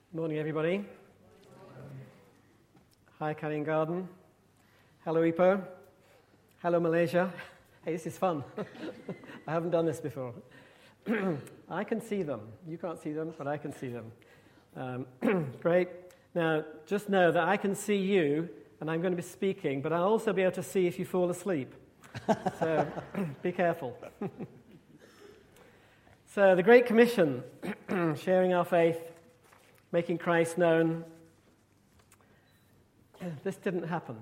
Morning, everybody. Hi, Canning Garden. Hello, Ipoh. Hello, Malaysia. Hey, this is fun. I haven't done this before. I can see them. You can't see them, but I can see them. Great. Now, just know that I can see you, and I'm going to be speaking, but I'll also be able to see if you fall asleep. So be careful. So, the Great Commission, sharing our faith, making Christ known. This didn't happen.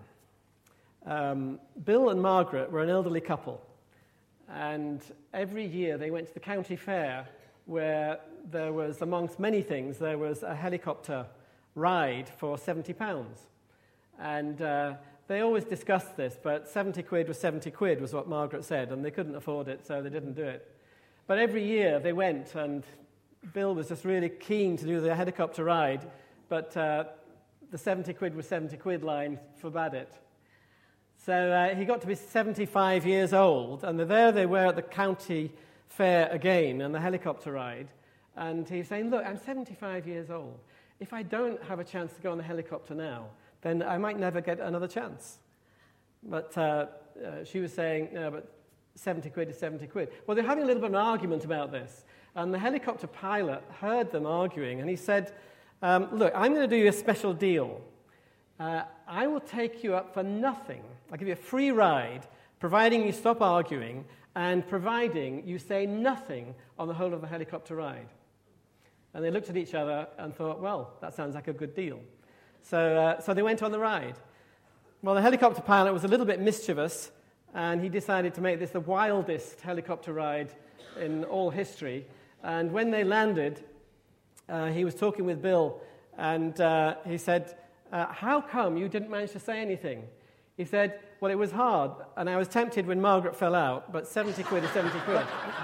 Bill and Margaret were an elderly couple, and every year they went to the county fair where there was, amongst many things, there was a helicopter ride for £70. And they always discussed this, but 70 quid was 70 quid was what Margaret said, and they couldn't afford it, so they didn't do it. But every year they went, and Bill was just really keen to do the helicopter ride, but the 70 quid was 70 quid line forbade it. So he got to be 75 years old, and there they were at the county fair again on the helicopter ride, and he was saying, look, I'm 75 years old. If I don't have a chance to go on the helicopter now, then I might never get another chance. But she was saying, no, but 70 quid is 70 quid. Well, they're having a little bit of an argument about this. And the helicopter pilot heard them arguing, and he said, look, I'm going to do you a special deal. I will take you up for nothing. I'll give you a free ride, providing you stop arguing, and providing you say nothing on the whole of the helicopter ride. And they looked at each other and thought, well, that sounds like a good deal. So they went on the ride. Well, the helicopter pilot was a little bit mischievous, and he decided to make this the wildest helicopter ride in all history. And when they landed, he was talking with Bill, and he said, how come you didn't manage to say anything? He said, well, it was hard, and I was tempted when Margaret fell out, but 70 quid is 70 quid.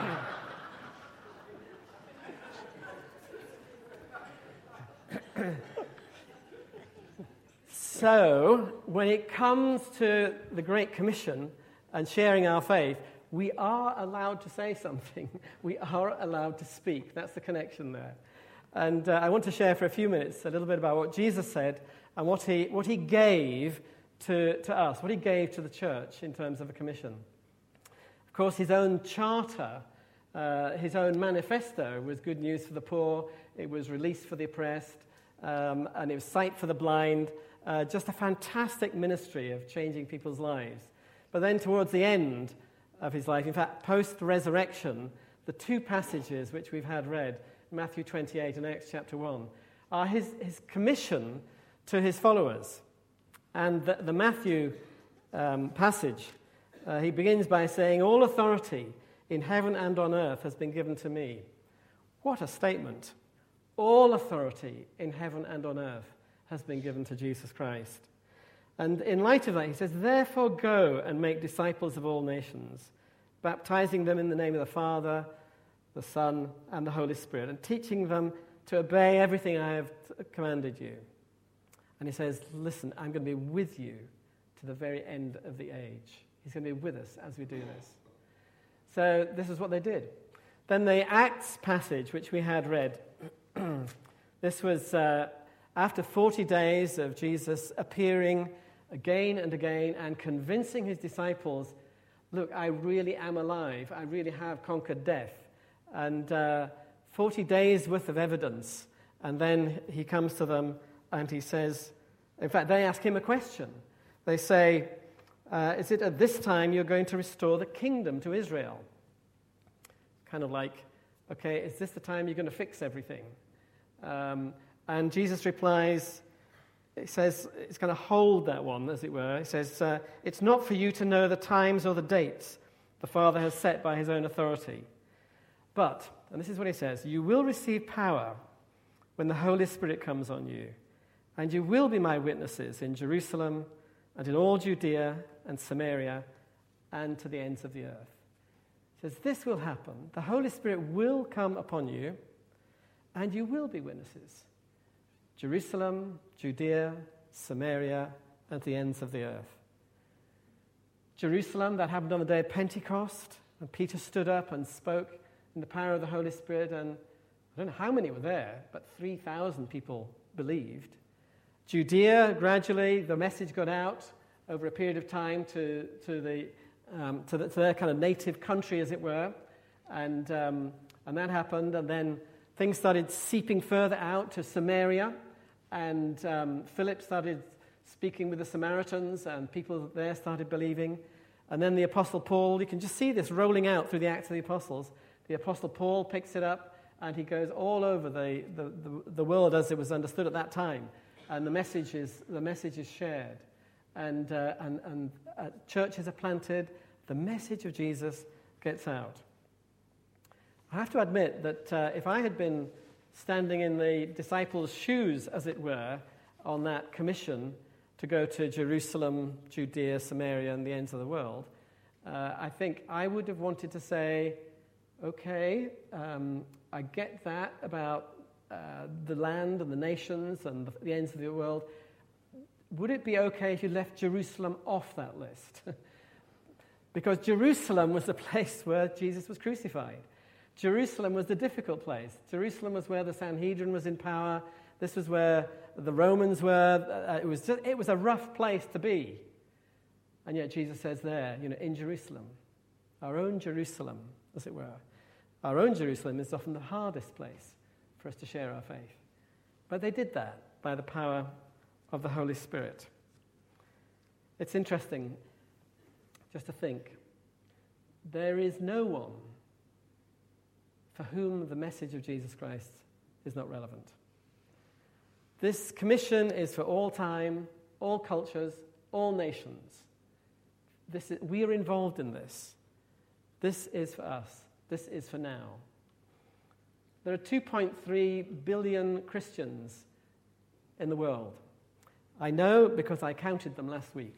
So, when it comes to the Great Commission and sharing our faith, we are allowed to say something. We are allowed to speak. That's the connection there. And I want to share for a few minutes a little bit about what Jesus said and what he gave to us, what he gave to the church in terms of a commission. Of course, his own charter, his own manifesto was good news for the poor, it was release for the oppressed, and it was sight for the blind, just a fantastic ministry of changing people's lives. But then towards the end of his life, in fact, post-resurrection, the two passages which we've had read, Matthew 28 and Acts chapter 1, are his commission to his followers. And the Matthew passage, he begins by saying, all authority in heaven and on earth has been given to me. What a statement. All authority in heaven and on earth has been given to Jesus Christ. And in light of that, he says, therefore go and make disciples of all nations, baptizing them in the name of the Father, the Son, and the Holy Spirit, and teaching them to obey everything I have commanded you. And he says, listen, I'm going to be with you to the very end of the age. He's going to be with us as we do this. So this is what they did. Then the Acts passage, which we had read, this was after 40 days of Jesus appearing again and again and convincing his disciples, look, I really am alive. I really have conquered death. And 40 days worth of evidence. And then he comes to them and he says, in fact, they ask him a question. They say, is it at this time you're going to restore the kingdom to Israel? Kind of like, okay, is this the time you're going to fix everything? And Jesus replies, it says, it's going to hold that one, as it were. It says, it's not for you to know the times or the dates the Father has set by his own authority. But, and this is what he says, you will receive power when the Holy Spirit comes on you, and you will be my witnesses in Jerusalem and in all Judea and Samaria and to the ends of the earth. He says, this will happen. The Holy Spirit will come upon you, and you will be witnesses. Jerusalem, Judea, Samaria, and the ends of the earth. Jerusalem, that happened on the day of Pentecost, and Peter stood up and spoke in the power of the Holy Spirit, and I don't know how many were there, but 3,000 people believed. Judea, gradually, the message got out over a period of time to their kind of native country, as it were, and that happened. And then things started seeping further out to Samaria, and Philip started speaking with the Samaritans, and people there started believing. And then the Apostle Paul, you can just see this rolling out through the Acts of the Apostles. The Apostle Paul picks it up, and he goes all over the world as it was understood at that time. And the message is shared, and churches are planted. The message of Jesus gets out. I have to admit that if I had been standing in the disciples' shoes, as it were, on that commission to go to Jerusalem, Judea, Samaria, and the ends of the world, I think I would have wanted to say, okay, I get that about the land and the nations and the ends of the world. Would it be okay if you left Jerusalem off that list? Because Jerusalem was the place where Jesus was crucified. Jerusalem was the difficult place. Jerusalem was where the Sanhedrin was in power. This was where the Romans were. It was a rough place to be. And yet Jesus says there, in Jerusalem, our own Jerusalem, as it were. Our own Jerusalem is often the hardest place for us to share our faith. But they did that by the power of the Holy Spirit. It's interesting just to think, there is no one for whom the message of Jesus Christ is not relevant. This commission is for all time, all cultures, all nations. We are involved in this. This is for us. This is for now. There are 2.3 billion Christians in the world. I know because I counted them last week.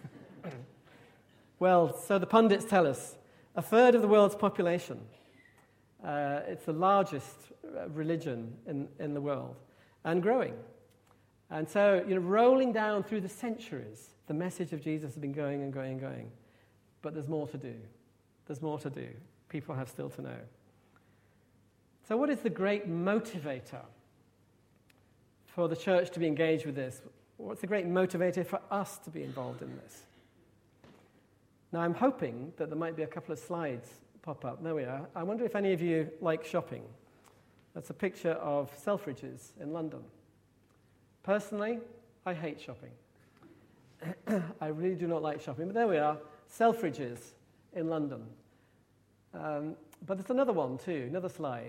Well, so the pundits tell us, a third of the world's population. It's the largest religion in the world, and growing. And so, rolling down through the centuries, the message of Jesus has been going and going and going. But there's more to do. There's more to do. People have still to know. So what is the great motivator for the church to be engaged with this? What's the great motivator for us to be involved in this? Now, I'm hoping that there might be a couple of slides pop up. There we are. I wonder if any of you like shopping. That's a picture of Selfridges in London. Personally, I hate shopping. I really do not like shopping. But there we are, Selfridges in London. But there's another one too, another slide.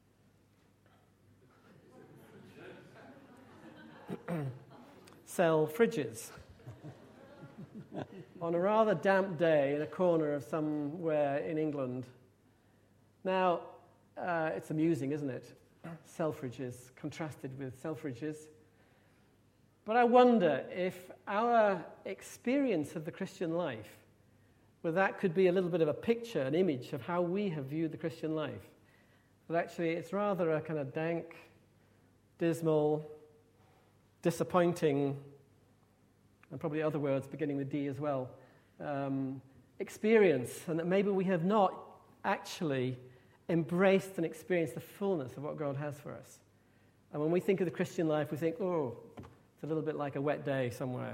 Selfridges. On a rather damp day in a corner of somewhere in England. Now, it's amusing, isn't it? Selfridges contrasted with Selfridges. But I wonder if our experience of the Christian life, well, that could be a little bit of a picture, an image of how we have viewed the Christian life. But actually, it's rather a kind of dank, dismal, disappointing, and probably other words beginning with D as well, experience, and that maybe we have not actually embraced and experienced the fullness of what God has for us. And when we think of the Christian life, we think, oh, it's a little bit like a wet day somewhere.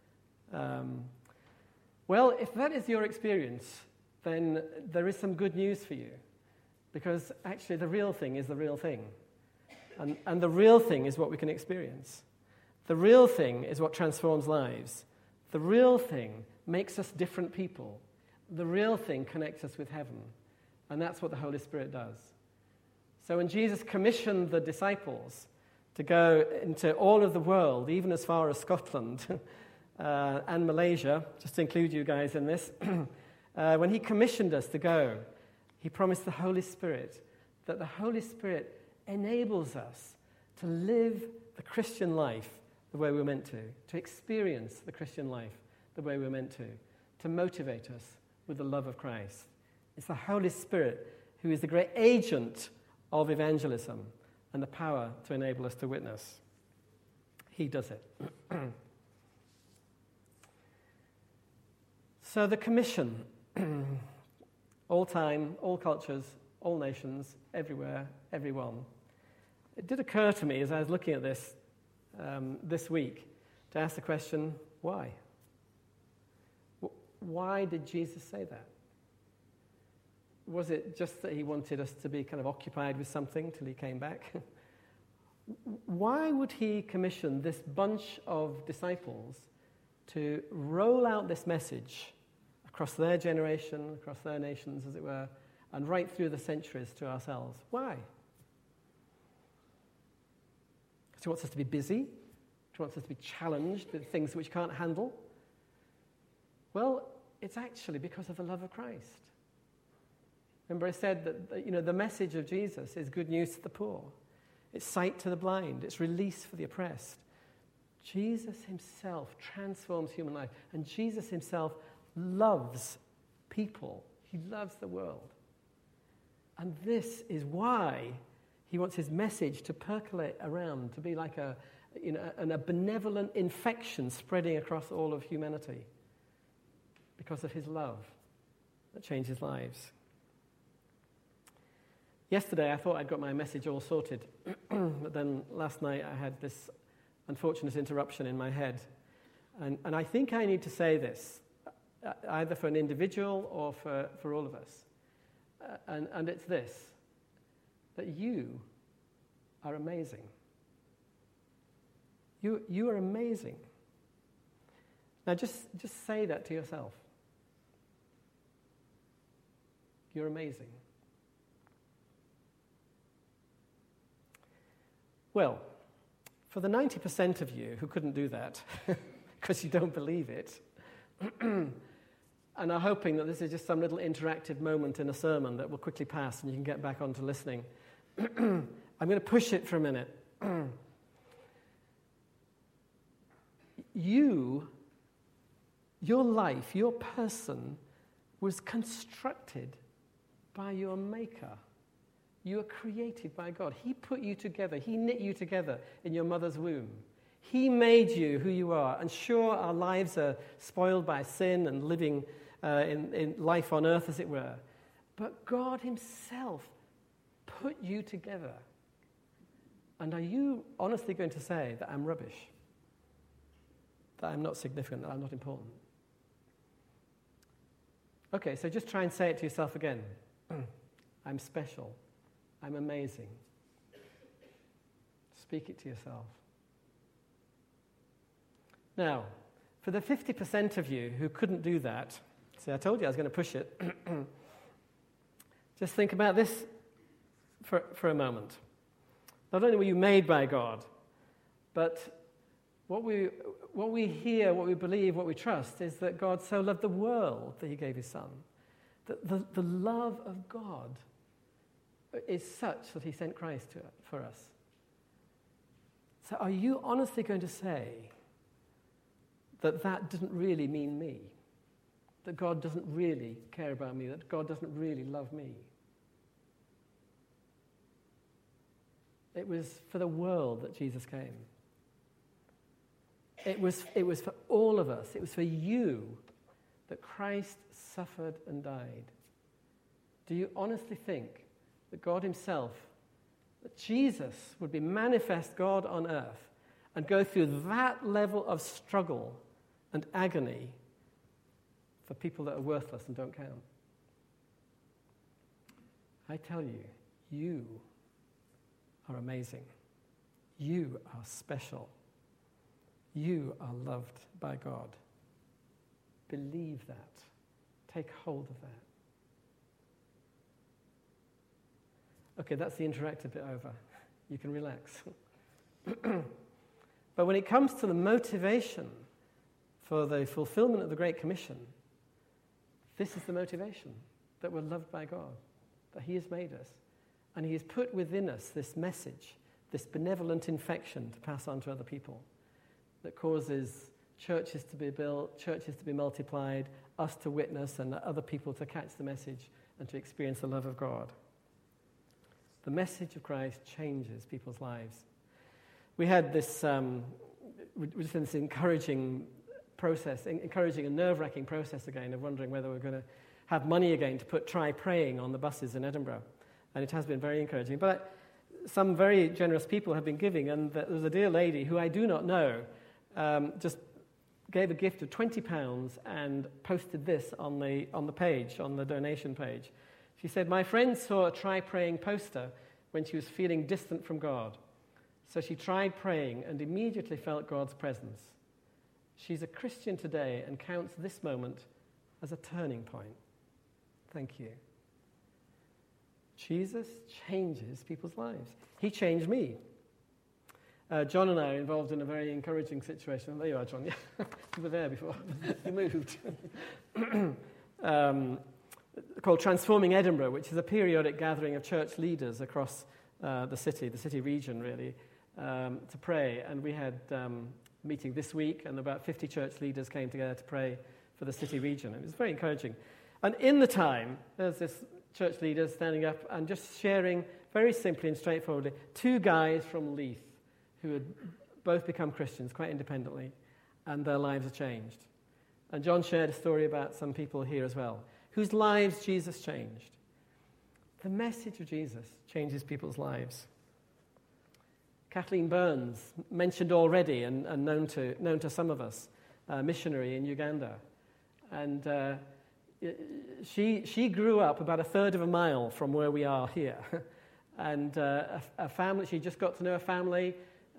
Well, if that is your experience, then there is some good news for you. Because actually the real thing is the real thing. And the real thing is what we can experience. The real thing is what transforms lives. The real thing makes us different people. The real thing connects us with heaven. And that's what the Holy Spirit does. So when Jesus commissioned the disciples to go into all of the world, even as far as Scotland and Malaysia, just to include you guys in this, when he commissioned us to go, he promised the Holy Spirit, that the Holy Spirit enables us to live the Christian life the way we're meant to experience the Christian life the way we're meant to motivate us with the love of Christ. It's the Holy Spirit who is the great agent of evangelism and the power to enable us to witness. He does it. So the commission, all time, all cultures, all nations, everywhere, everyone. It did occur to me as I was looking at this this week to ask the question, why? Why did Jesus say that? Was it just that he wanted us to be kind of occupied with something till he came back? Why would he commission this bunch of disciples to roll out this message across their generation, across their nations, as it were, and right through the centuries to ourselves? Why? Because he wants us to be busy? He wants us to be challenged with things which we can't handle? Well, it's actually because of the love of Christ. Remember I said that the message of Jesus is good news to the poor. It's sight to the blind. It's release for the oppressed. Jesus himself transforms human life. And Jesus himself loves people. He loves the world. And this is why he wants his message to percolate around, to be like a benevolent infection spreading across all of humanity because of his love that changes lives. Yesterday, I thought I'd got my message all sorted, but then last night I had this unfortunate interruption in my head. And I think I need to say this, either for an individual or for all of us. And it's this, that you are amazing. You are amazing. Now just say that to yourself. You're amazing. Well, for the 90% of you who couldn't do that, because you don't believe it, and are hoping that this is just some little interactive moment in a sermon that will quickly pass and you can get back onto listening, I'm going to push it for a minute. Your life, your person, was constructed by your Maker. You were created by God. He put you together. He knit you together in your mother's womb. He made you who you are. And sure, our lives are spoiled by sin and living in life on earth, as it were. But God himself put you together. And are you honestly going to say that I'm rubbish? That I'm not significant, that I'm not important? Okay, so just try and say it to yourself again. I'm special. I'm amazing. Speak it to yourself. Now, for the 50% of you who couldn't do that, see, I told you I was going to push it. Just think about this for a moment. Not only were you made by God, but what we hear, what we believe, what we trust is that God so loved the world that he gave his son. The love of God is such that he sent Christ for us. So are you honestly going to say that didn't really mean me? That God doesn't really care about me? That God doesn't really love me? It was for the world that Jesus came. It was for all of us. It was for you that Christ suffered and died. Do you honestly think that God himself, that Jesus would be manifest God on earth and go through that level of struggle and agony for people that are worthless and don't count? I tell you, you are amazing. You are special. You are loved by God. Believe that. Take hold of that. Okay, that's the interactive bit over. You can relax. But when it comes to the motivation for the fulfillment of the Great Commission, this is the motivation, that we're loved by God, that he has made us. And he has put within us this message, this benevolent infection to pass on to other people that causes churches to be built, churches to be multiplied, us to witness, and other people to catch the message and to experience the love of God. The message of Christ changes people's lives. We had this, we're just in this encouraging and nerve-wracking process again of wondering whether we're going to have money again to try praying on the buses in Edinburgh. And it has been very encouraging. But some very generous people have been giving, and there was a dear lady who I do not know, just gave a gift of £20 and posted this on the page, on the donation page. She said, "My friend saw a try praying poster when she was feeling distant from God. So she tried praying and immediately felt God's presence. She's a Christian today and counts this moment as a turning point." Thank you. Jesus changes people's lives. He changed me. John and I are involved in a very encouraging situation. There you are, John. Yeah. You were there before. You moved. Called Transforming Edinburgh, which is a periodic gathering of church leaders across the city region, really, to pray. And we had a meeting this week, and about 50 church leaders came together to pray for the city region. It was very encouraging. And in the time, there's this church leader standing up and just sharing very simply and straightforwardly, two guys from Leith who had both become Christians quite independently, and their lives are changed. And John shared a story about some people here as well, whose lives Jesus changed. The message of Jesus changes people's lives. Kathleen Burns, mentioned already and known to some of us, a missionary in Uganda. And she grew up about a third of a mile from where we are here. And a family, she just got to know a family.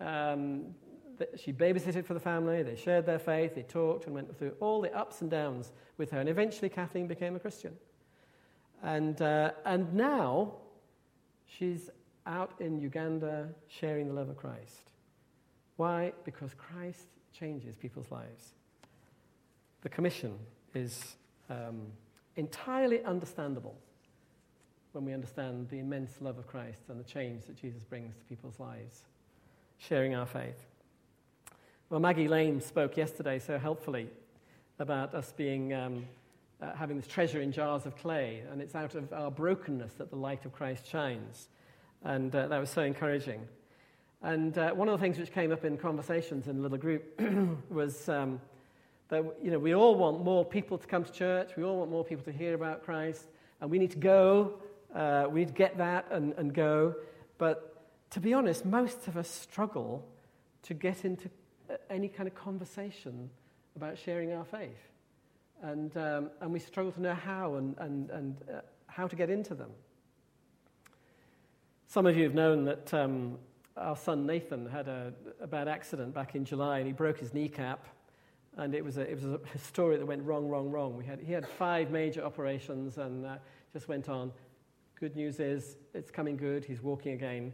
She babysitted for the family. They shared their faith. They talked and went through all the ups and downs with her. And eventually Kathleen became a Christian. And now she's out in Uganda sharing the love of Christ. Why? Because Christ changes people's lives. The commission is entirely understandable when we understand the immense love of Christ and the change that Jesus brings to people's lives, sharing our faith. Well, Maggie Lane spoke yesterday so helpfully about us being having this treasure in jars of clay, and it's out of our brokenness that the light of Christ shines. And that was so encouraging. And one of the things which came up in conversations in a little group was that we all want more people to come to church. We all want more people to hear about Christ. And we need to go. We need to get that and go. But to be honest, most of us struggle to get into any kind of conversation about sharing our faith. And we struggle to know how and how to get into them. Some of you have known that our son Nathan had a bad accident back in July, and he broke his kneecap. And it was a story that went wrong. He had 5 major operations and just went on. Good news is it's coming good. He's walking again.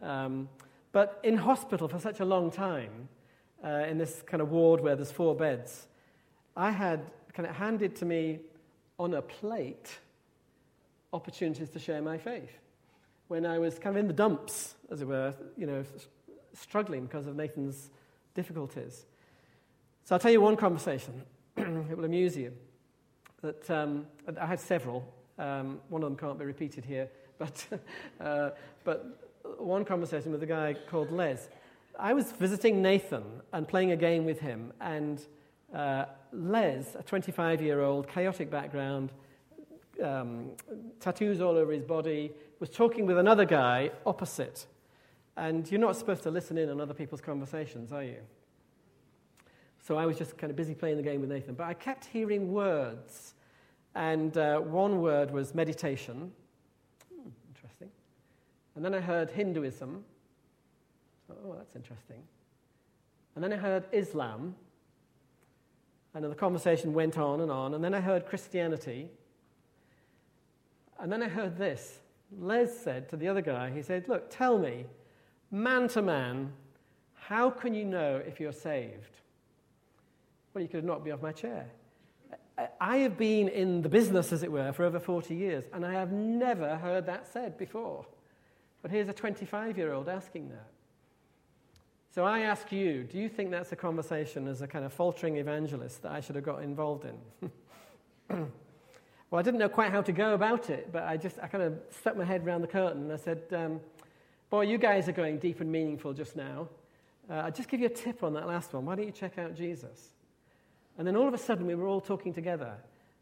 But in hospital for such a long time, in this kind of ward where there's 4 beds, I had kind of handed to me on a plate opportunities to share my faith when I was kind of in the dumps, as it were, struggling because of Nathan's difficulties. So I'll tell you one conversation. It will amuse you. That I had several. One of them can't be repeated here, but one conversation with a guy called Les. I was visiting Nathan and playing a game with him, and Les, a 25-year-old, chaotic background, tattoos all over his body, was talking with another guy opposite. And you're not supposed to listen in on other people's conversations, are you? So I was just kind of busy playing the game with Nathan. But I kept hearing words. And one word was meditation. Interesting. And then I heard Hinduism. Oh, that's interesting. And then I heard Islam. And then the conversation went on. And then I heard Christianity. And then I heard this. Les said to the other guy, he said, "Look, tell me, man to man, how can you know if you're saved?" Well, you could have knocked me off my chair. I have been in the business, as it were, for over 40 years, and I have never heard that said before. But here's a 25-year-old asking that. So I ask you, do you think that's a conversation as a kind of faltering evangelist that I should have got involved in? Well, I didn't know quite how to go about it, but I kind of stuck my head around the curtain and I said, boy, you guys are going deep and meaningful just now. I'll just give you a tip on that last one. Why don't you check out Jesus? And then all of a sudden we were all talking together,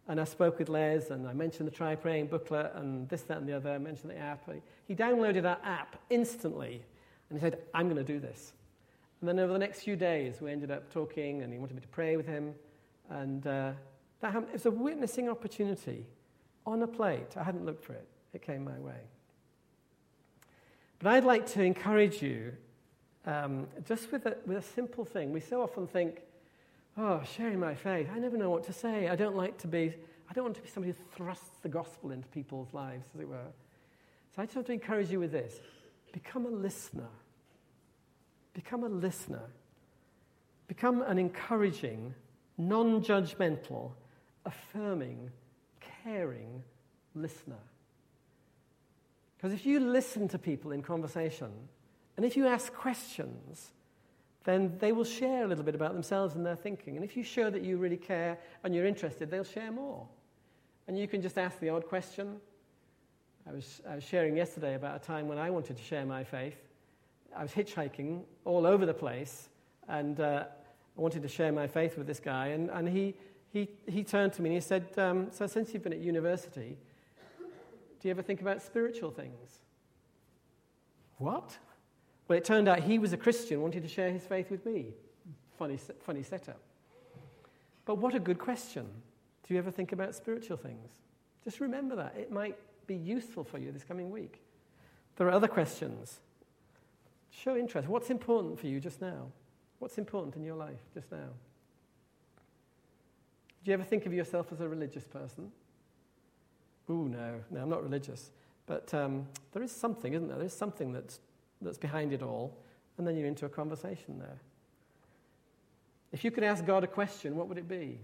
And I spoke with Les, and I mentioned the Try Praying booklet, and this, that, and the other. I mentioned the app. He downloaded that app instantly, and he said, I'm going to do this. And then over the next few days, we ended up talking, and he wanted me to pray with him. And that happened. It was a witnessing opportunity on a plate. I hadn't looked for it. It came my way. But I'd like to encourage you, just with a simple thing. We so often think, oh, sharing my faith, I never know what to say. I don't want to be somebody who thrusts the gospel into people's lives, as it were. So I just want to encourage you with this. Become a listener. Become a listener. Become an encouraging, non-judgmental, affirming, caring listener. Because if you listen to people in conversation, and if you ask questions, then they will share a little bit about themselves and their thinking. And if you show that you really care and you're interested, they'll share more. And you can just ask the odd question. I was sharing yesterday about a time when I wanted to share my faith. I was hitchhiking all over the place, and I wanted to share my faith with this guy. And he turned to me and he said, so since you've been at university, do you ever think about spiritual things? What? Well, it turned out he was a Christian, wanting to share his faith with me. Funny setup. But what a good question. Do you ever think about spiritual things? Just remember that. It might be useful for you this coming week. There are other questions. Show interest. What's important for you just now? What's important in your life just now? Do you ever think of yourself as a religious person? Ooh, no, I'm not religious. But there is something, isn't there? There's something that's behind it all, and then you're into a conversation there. If you could ask God a question, what would it be?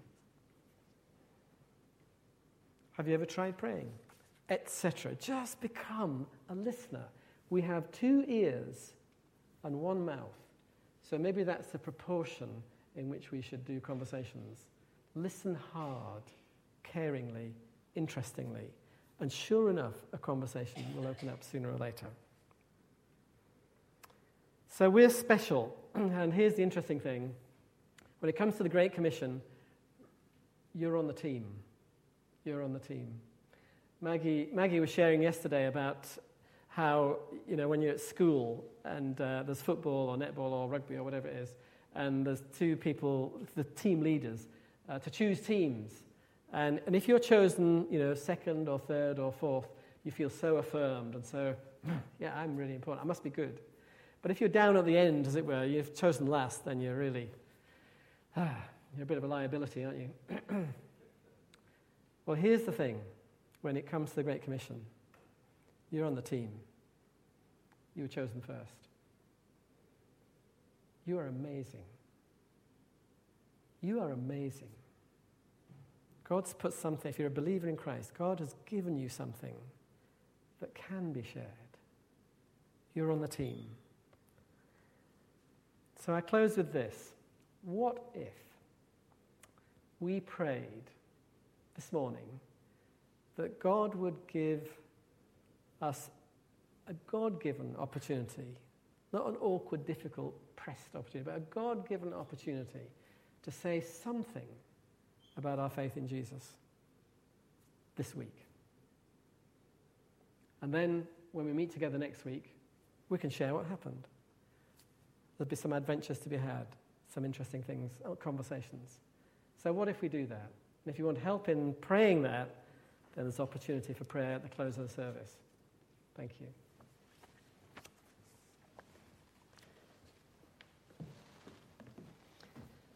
Have you ever tried praying? Etc. Just become a listener. We have 2 ears and 1 mouth. So maybe that's the proportion in which we should do conversations. Listen hard, caringly, interestingly, and sure enough, a conversation will open up sooner or later. So we're special, and here's the interesting thing. When it comes to the Great Commission, you're on the team. You're on the team. Maggie was sharing yesterday about how, when you're at school and there's football or netball or rugby or whatever it is, and there's 2 people, the team leaders, to choose teams. And if you're chosen, second or third or fourth, you feel so affirmed and so, yeah, I'm really important. I must be good. But if you're down at the end, as it were, you've chosen last, then you're really, you're a bit of a liability, aren't you? Well, here's the thing. When it comes to the Great Commission, you're on the team. You were chosen first. You are amazing. You are amazing. God's put something, if you're a believer in Christ, God has given you something that can be shared. You're on the team. So I close with this. What if we prayed this morning that God would give us a God-given opportunity, not an awkward, difficult, pressed opportunity, but a God-given opportunity to say something about our faith in Jesus this week. And then when we meet together next week, we can share what happened. There'll be some adventures to be had, some interesting things, conversations. So what if we do that? And if you want help in praying that, then there's opportunity for prayer at the close of the service. Thank you.